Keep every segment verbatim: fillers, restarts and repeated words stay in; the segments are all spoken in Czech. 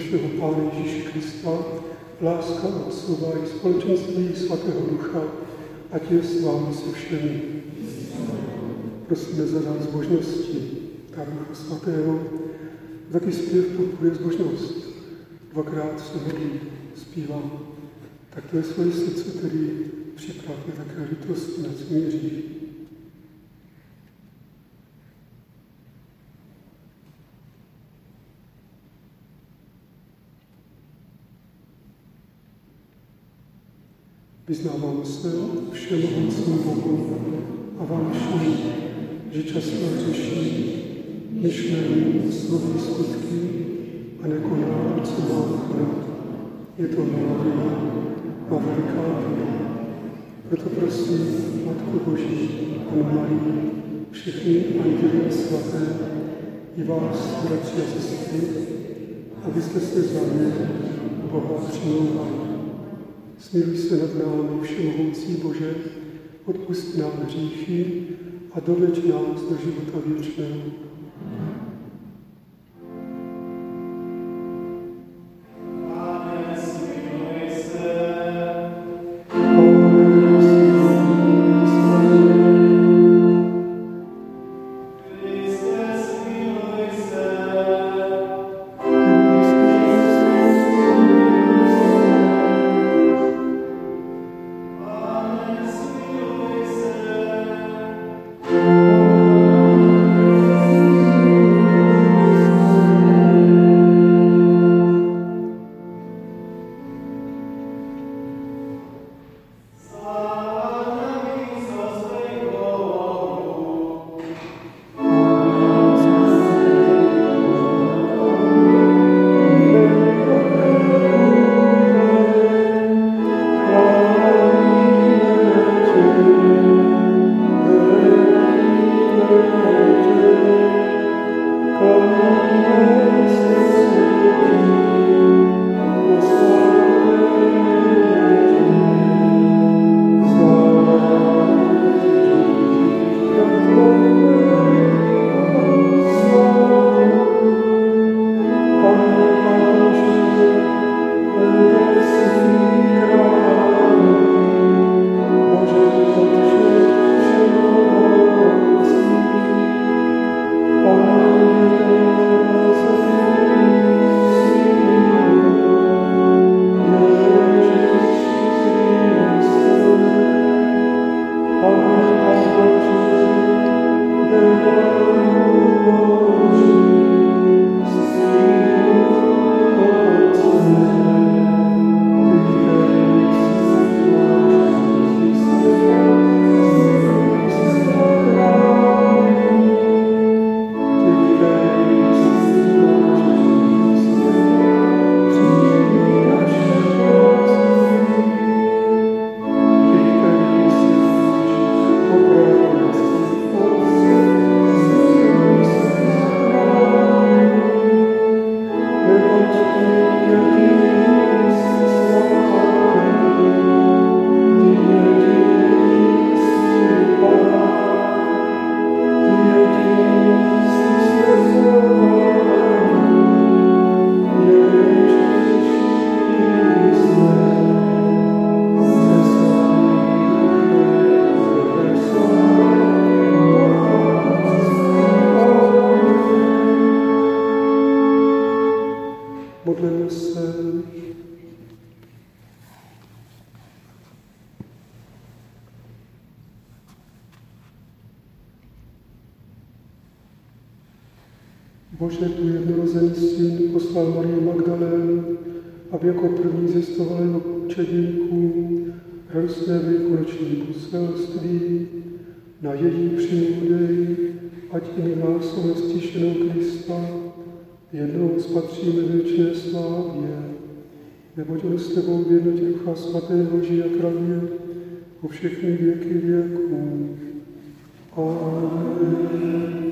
našeho Pána Ježíše Krista, láska Otcova i společenství Svatého Ducha, ať je s vámi se všemi. Prosíme za dar zbožnosti, dar Ducha Svatého, taky zpěv podporuje zbožnost. Dvakrát se modlí, zpívám. Tak to je svoje srdce, který připravuje také lítost na svým hřích. Vyznávám se všemohoucímu Bohu a vám všem, že často řeší myšlení, slovy, skutky a nekoná, co mám konat. Je to malá vina a veliká vina. Proto prosím, Matko Boží, Pannu Marii, všechny anděly svaté, i vás, bratři a sestry, abyste se za mě Boha přimlouvali. Smiluj se nad námi, všemohoucí Bože, odpusť nám hříchy a doveď nás do života věčného. Bože, tu jednorozený syn poslal Marii Magdalénu, aby jako první zjistovala jeho učedníkům radostné velikonoční poselství. Na její přimluvy, ať i my vás o nestíšenou Krista jednou spatříme věčné slávě, neboť on s tebou v jednotě Ducha Svatého žije a králuje po všechny věky věků. Amen.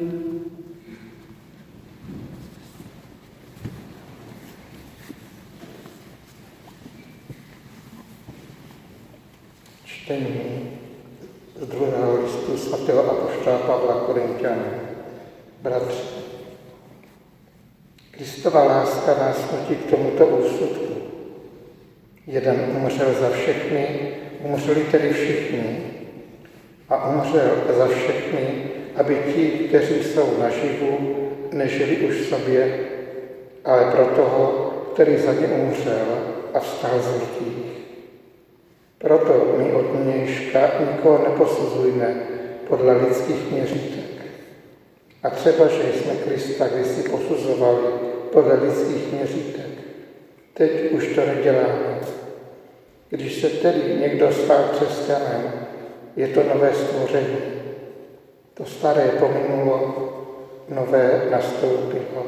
Čtení z druhého listu svatého apoštola Pavla Korinťanům. Bratři, Kristus Kristova láska nás nutí k tomuto úsudku. Jeden umřel za všechny, umřeli tedy všichni. A umřel za všechny, aby ti, kteří jsou naživu, nežili už v sobě, ale pro toho, který za ně umřel a vstal z mrtvých. Proto my od nynějška nikoho neposuzujme podle lidských měřítek. A třeba, že jsme Krista kdysi posuzovali podle lidských měřítek, teď už to neděláme. Když se tedy někdo stal křesťanem, je to nové stvoření. To staré pominulo, nové nastoupilo.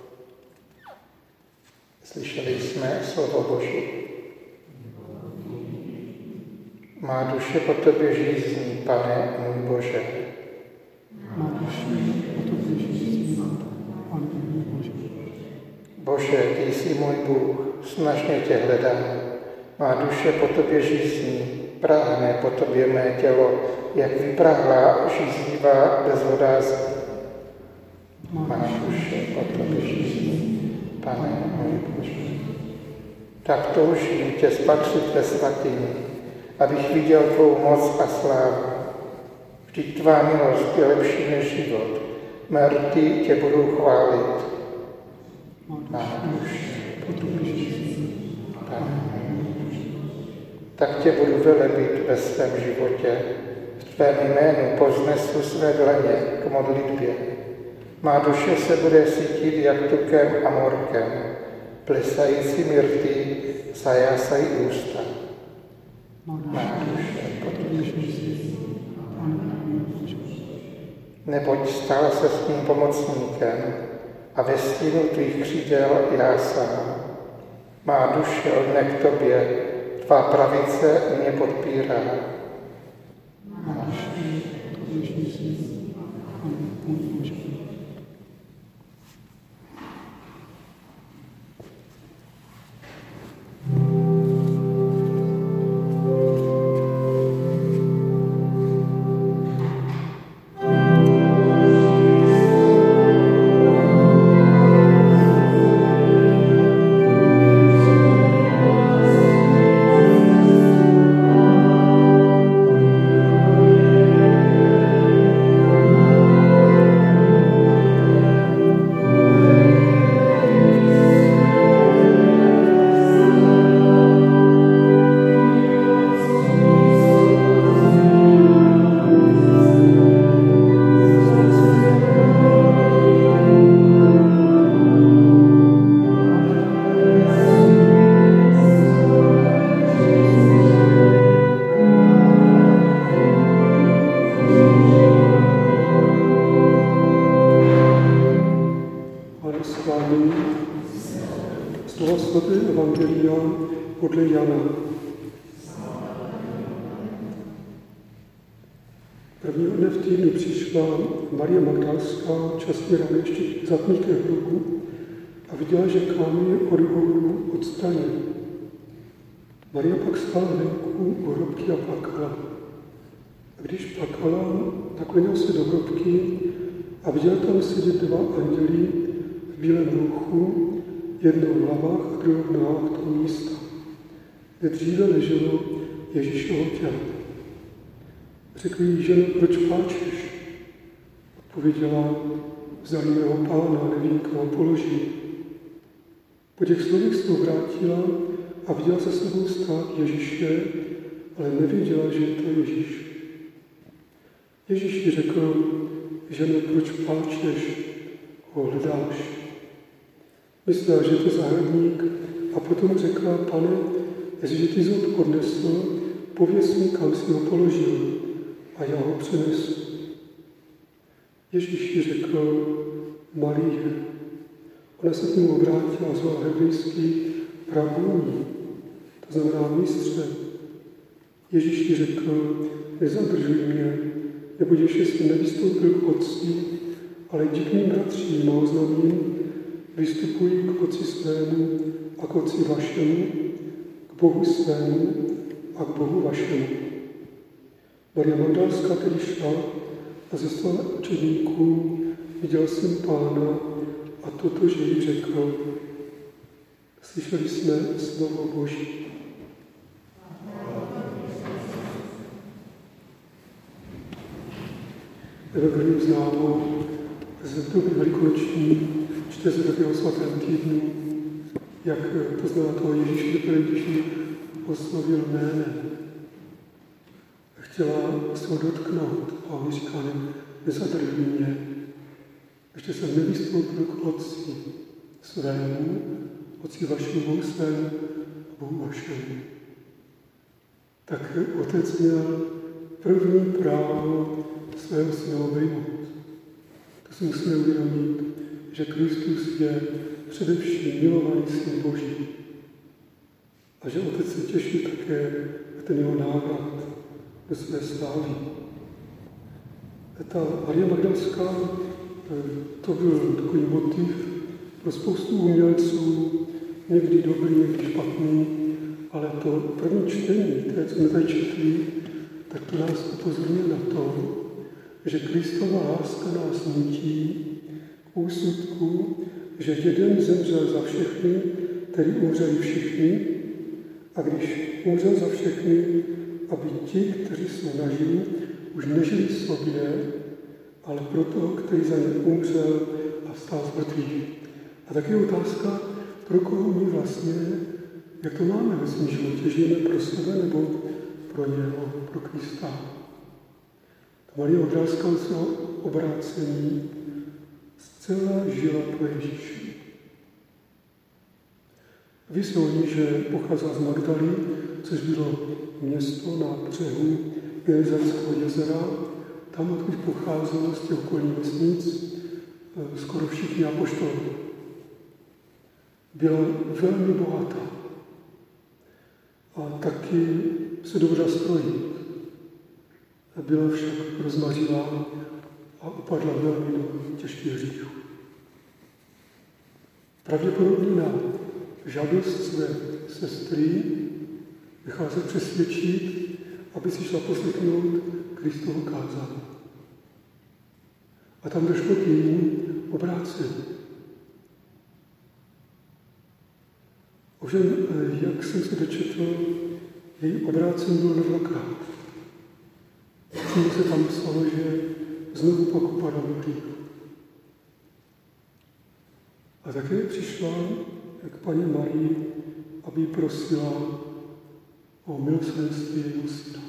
Slyšeli jsme slovo Boží. Má duše po tobě žízní, Pane můj Bože. Má duše po tobě žízní, Pane můj Bože. Bože, ty jsi můj Bůh, snažně tě hledám. Má duše po tobě žízní, práhne po tobě mé tělo, jak vyprahlá žíznivá bezvodná země. Má duše po tobě žízní, Pane můj Bože. Tak toužím tě spatřit ve svatyni, abych viděl tvou moc a slávu. Vždyť tvá milost je lepší než život. Mé rty tě budou chválit. Má duše po tobě žízní, Pane. Tak tě budu velebit ve svém životě. V tvém jménu poznesu své dlaně k modlitbě. Má duše se bude sytit jak tukem a morkem. Plesajícími rty zajásají ústa. Má duše po tobě žízní, neboť stal se s ním pomocníkem a ve stínu tvých křídel já sám. Má duše lhne k tobě, tvá pravice mě podpírá. Má duše po tobě žízní, Pane můj Bože. Podle Jana. Prvního dne v týdnu přišla Marie Magdalská časně ráno ještě zatmí ke hrobu a viděla, že kámen je od hrobu odstraněn. Maria pak stála venku u hrobky a plakala. A když plakala, naklonila se do hrobky a viděla tam sedět dva anděli v bílém rouchu, jedno v hlavách a druhé v nohách toho místa, kde dříve leželo Ježíšovo tělo. Řekl jí, ženo, proč pláčeš? Odpověděla, vzali mého pána, nevím, kam ho položí. Po těch slovech se obrátila a viděla se sebou stát Ježíše, ale nevěděla, že je to Ježíš. Ježíš jí řekl, ženo, proč pláčeš, ho hledáš? Myslela, že je to zahradník a potom řekla, pane, jestliže ty jsi ho odnesl, pověz mi, kam si ho položil a já ho přenesu. Ježíš jí řekl, Marie. Ona se k němu obrátila, zvala hebrejský rabúni, to znamená mistře. Ježíš jí řekl, nezadržuj mě, neboť ještě jsem nevystoupil k otci, ale jdi k mým bratřím a oznámím, vystupuji k otci svému a k otci vašemu, k Bohu svému a k Bohu vašemu. Maria Magdalská tedy šla a ze svého učedníků viděl jsem Pána a toto, že jí řekl, slyšeli jsme slovo Boží. Evangelium známo z doby velikonoční, čte se také o svatém týdnu, jak to znamená toho Ježíše, který Ježíši oslovil jménem. Chtěla se ho dotknout a on říká, ne, nezadržuj mě. Ještě jsem nevystoupil k Otci svému, Otci vašemu, Bohu svému, Bohu vašemu. Tak Otec měl první právo svého syna obejmout. To si musíme uvědomit, že Kristus je především milovaný syn Boží. A že Otec se těší také na ten jeho návrat do své slávy. Ta Maria Magdalská, to byl takový motiv pro spoustu umělců, někdy dobrý, někdy špatný, ale to první čtení, které jsme tady četli, tak to nás upozorňuje na to, že Kristova láska nás nutí k úsudku, že jeden zemřel za všechny, tedy umřeli všichni, a když umřel za všechny, aby ti, kteří jsou naživu, už nežili sobě, ale pro toho, který za ně umřel a vstal z mrtvých. A tak je otázka, pro koho my vlastně, jak to máme ve svém životě, žijeme pro sebe nebo pro něho, pro Krista. Marie Magdalská o svého obrácení zcela žila pro Ježíše. Ví se o ní, že pocházela z Magdaly, což bylo město na břehu Gerizajského jezera. Tam, odkud pocházelo z těch okolních vesnic, skoro všichni apoštolové. Byla velmi bohatá a taky se dobře strojit. Byla však rozmařilá a upadla velmi do těžkých hříchů. Pravděpodobně na žádost své sestry nechá se přesvědčit, aby si šla poslechnout Kristovo kázání. A tam došlo k jejímu obrácení. Ovšem, jak jsem se dočetl, její obrácení bylo dvakrát. Přímo se tam psalo, že znovu pak upadla do hříchu. A také přišla k paní Marii, aby prosila o milosrdenství jejího syna.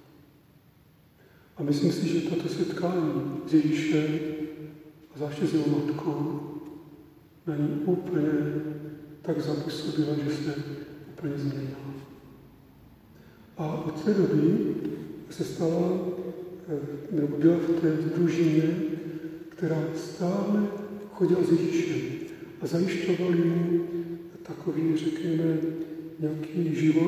A myslím si, že tato setkání s Ježíšem a zvláště s jeho matkou na ní úplně tak zapůsobila, že se úplně změnila. A od té doby se stala, nebo byla v té družině, která stále chodila s Ježíšem a zajišťovali mu takový, řekněme, nějaký život,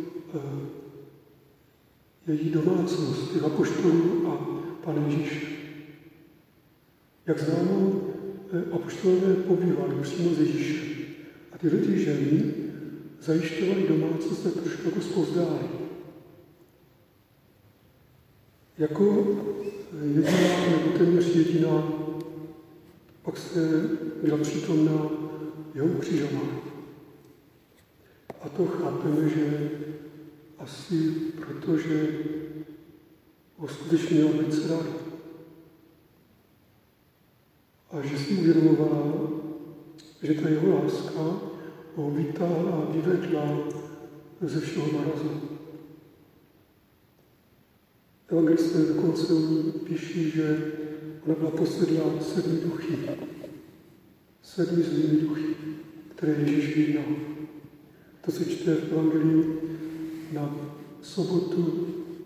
její domácnost, těch apoštolů a Pana Ježíše. Jak známo, apoštolové pobývali přímo s Ježíšem. A tyhle ty ženy zajišťovali domácnost tak trošku jako zpozdálí. Jako jediná, nebo téměř jediná, pak se byla přítomná jeho ukřižování. A to chápeme, že asi protože ho skutečně měla víc rád. A že si uvědomovala, že ta jeho láska ho vytáhla a vyvedla ze všeho marazu. Evangelisté dokonce píší, že ona byla posedlá sedmi duchy, sedmi zlými duchy, které Ježíš vyhnal. To se čte v Evangeliu na sobotu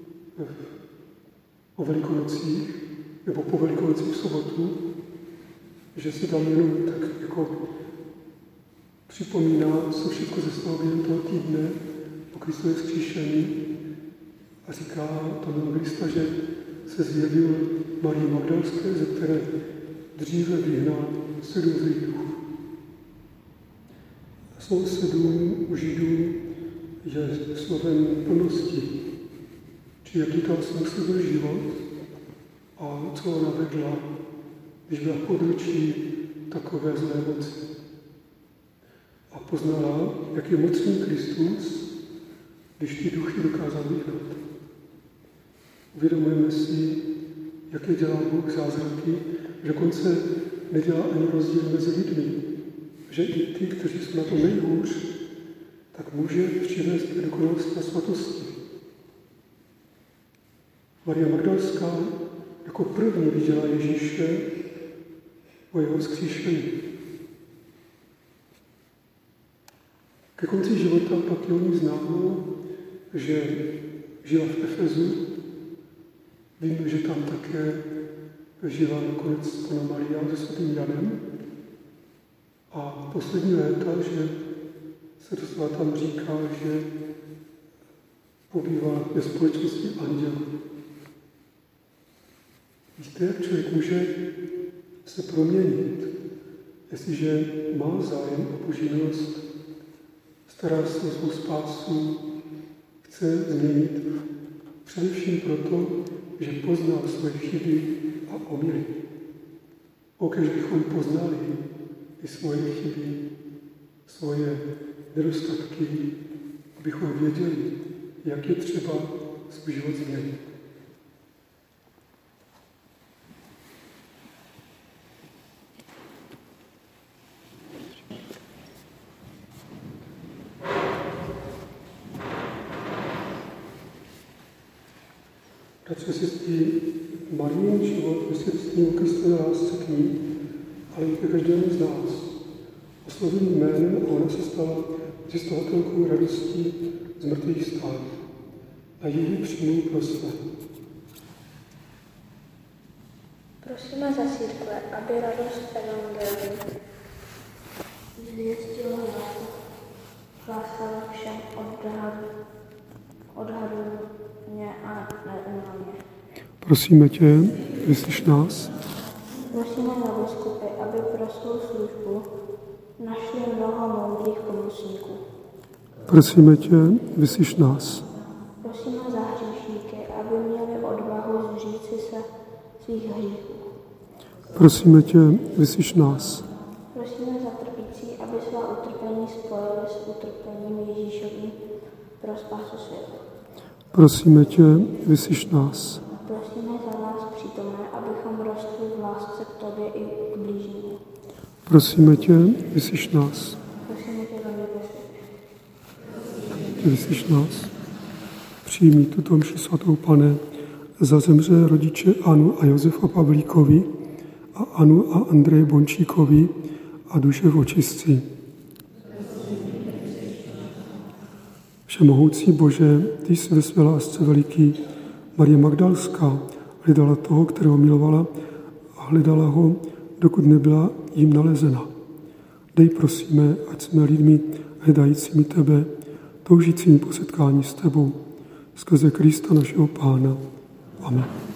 o Velikonocích, nebo po Velikonocích v sobotu, že si tam jenom tak jako připomíná, co všechno se stalo během toho týdne po Kristově vzkříšení a říká to evangelista, že se zjevil Marii Magdalské, ze které dříve vyhnal sedm zlých duchů. Slovo sedm u Židů je slovem plnosti, či jaký tam smysl byl život a co ona vedla, když byla v područí takové zlé moci. A poznala, jak je mocný Kristus, když ty duchy dokázal vyhnat. Uvědomujeme si, jaké dělá Bůh zázraky, že dokonce nedělá ani rozdíl mezi lidmi, že i ty, kteří jsou na tom nejhůř, tak může přivést k dokonalosti a svatosti. Maria Magdalská jako první viděla Ježíše po jeho vzkříšení. Ke konci života pak je o ní známo, že žila v Efezu. Víme, že tam také žila nakonec Panna Maria se svatým Janem. A poslední léta, že se doslova tam říká, že pobývá ve společnosti andělů. Víte, jak člověk může se proměnit, jestliže má zájem o Boží milost, stará se o svou spásu, chce změnit především proto, že poznal svoje chyby a omyly. Okež bychom poznali i svoje chyby, svoje nedostatky, abychom věděli, jak je třeba svůj život změnit. Bratře, sestry, Marijin život je svědectvím o Kristové lásce k ní, ale i ke každému z nás. Osloveným jménem a ona se stala zjistovatelkou radostí z mrtvých stát a její přijmou pro své. Prosíme za církve, aby radost evangelií zvěstila láska, hlásala všem odhadu, odhadujně a neúnavně. Prosíme tě, vyslyš nás. Prosíme za biskupy, aby pro svou službu našli mnoho moudrých pomocníků. Prosíme tě, vyslyš nás. Prosíme za hříšníky, aby měli odvahu zříci se svých hříchů. Prosíme tě, vyslyš nás. Prosíme za trpící, aby svá utrpení spojili s utrpením Ježíšovým pro spásu světa. Prosíme tě, vyslyš nás. Prosíme za nás přítomné, abychom rostli v lásce k tobě i k blížnímu. Prosíme tě, vyslyš nás. Prosíme tě za nebesích. Vyslyš nás. Přijmi tuto mši svatou, Pane, za zemře rodiče Anu a Josefa Pavlíkovi a Anu a Andreje Bončíkovi a duše v očistci. Všemohoucí Bože, ty jsi ve své lásce veliký. Marie Magdalská hledala toho, kterého milovala a hledala ho, dokud nebyla jim nalezena. Dej prosíme, ať jsme lidmi hledajícími tebe, toužícími po setkání s tebou, skrze Krista našeho Pána. Amen.